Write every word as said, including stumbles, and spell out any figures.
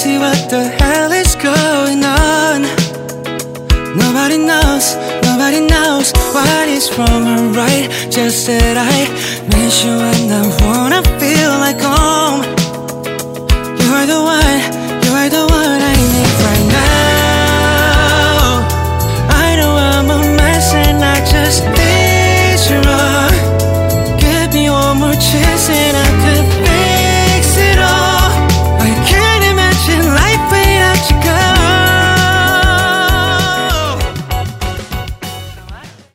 see what the hell is going on. Nobody knows, nobody knows what is wrong or right. Just that I miss you and I wanna feel like all